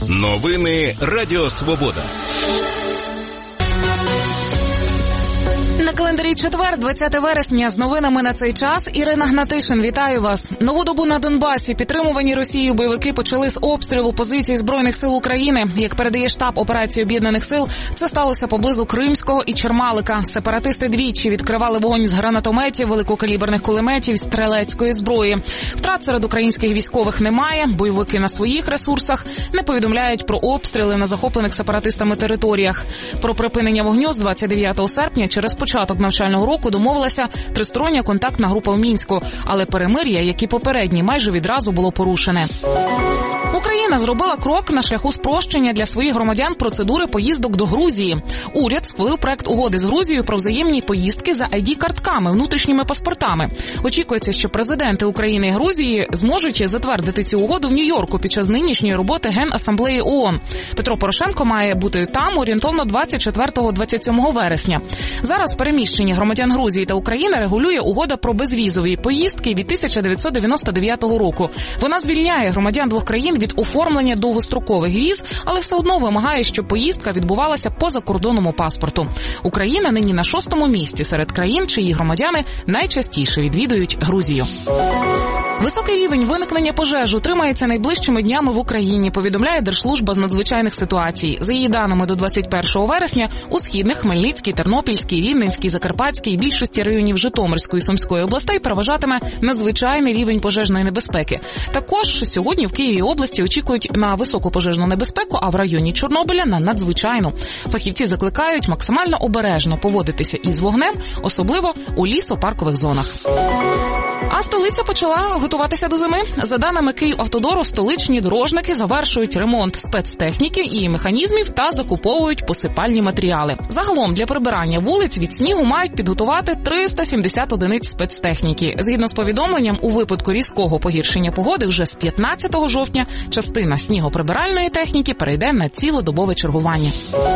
Новини Радіо Свобода. На календарі четвер, 20 вересня, з новинами на цей час Ірина Гнатишин. Вітаю вас. Нову добу на Донбасі підтримувані Росією бойовики почали з обстрілу позицій Збройних сил України. Як передає штаб операції Об'єднаних сил, це сталося поблизу Кримського і Чермалика. Сепаратисти двічі відкривали вогонь з гранатометів, великокаліберних кулеметів, стрілецької зброї. Втрат серед українських військових немає. Бойовики на своїх ресурсах не повідомляють про обстріли на захоплених сепаратистами територіях. Про припинення вогню з 29 серпня через початок навчального року домовилася тристороння контактна група в Мінську, але перемир'я, як і попередні, майже відразу було порушене. Україна зробила крок на шляху спрощення для своїх громадян процедури поїздок до Грузії. Уряд схвалив проект угоди з Грузією про взаємні поїздки за ID-картками, внутрішніми паспортами. Очікується, що президенти України і Грузії зможуть затвердити цю угоду в Нью-Йорку під час нинішньої роботи Генасамблеї ООН. Петро Порошенко має бути там орієнтовно 24-27 вересня. Зараз переміщення громадян Грузії та України регулює угода про безвізові поїздки від 1999 року. Вона звільняє громадян двох країн від оформлення довгострокових віз, але все одно вимагає, щоб поїздка відбувалася по закордонному паспорту. Україна нині на 6-му місці серед країн, чиї громадяни найчастіше відвідують Грузію. Високий рівень виникнення пожеж утримається найближчими днями в Україні, повідомляє Держслужба з надзвичайних ситуацій. За її даними, до 21 вересня у Східних, Хмельницькій, Тернопільській, Рівненській, Закарпатській і більшості районів Житомирської і Сумської областей переважатиме надзвичайний рівень пожежної небезпеки. Також сьогодні в Києві і області очікують на високу пожежну небезпеку, а в районі Чорнобиля – на надзвичайну. Фахівці закликають максимально обережно поводитися із вогнем, особливо у лісопаркових зонах. А столиця почала готуватися до зими. За даними Київавтодору, столичні дорожники завершують ремонт спецтехніки і механізмів та закуповують посипальні матеріали. Загалом для прибирання вулиць від снігу мають підготувати 370 одиниць спецтехніки. Згідно з повідомленням, у випадку різкого погіршення погоди вже з 15 жовтня частина снігоприбиральної техніки перейде на цілодобове чергування.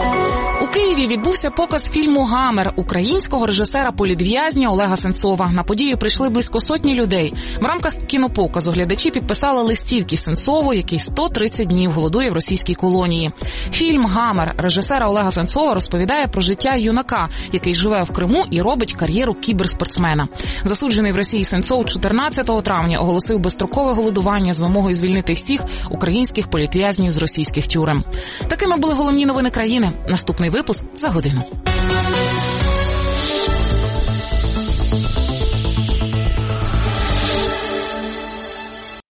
У Києві відбувся показ фільму «Гамер» українського режисера-політв'язня Олега Сенцова. На подію прийшли близько сотні людей. В рамках кінопоказу глядачі підписали листівки Сенцову, який 130 днів голодує в російській колонії. Фільм «Гамер» режисера Олега Сенцова розповідає про життя юнака, який живе в Криму і робить кар'єру кіберспортсмена. Засуджений в Росії Сенцов 14 травня оголосив безстрокове голодування з вимогою звільнити всіх українських політв'язнів з російських тюрем. Такими були головні новини країни. Наступний випуск за годину.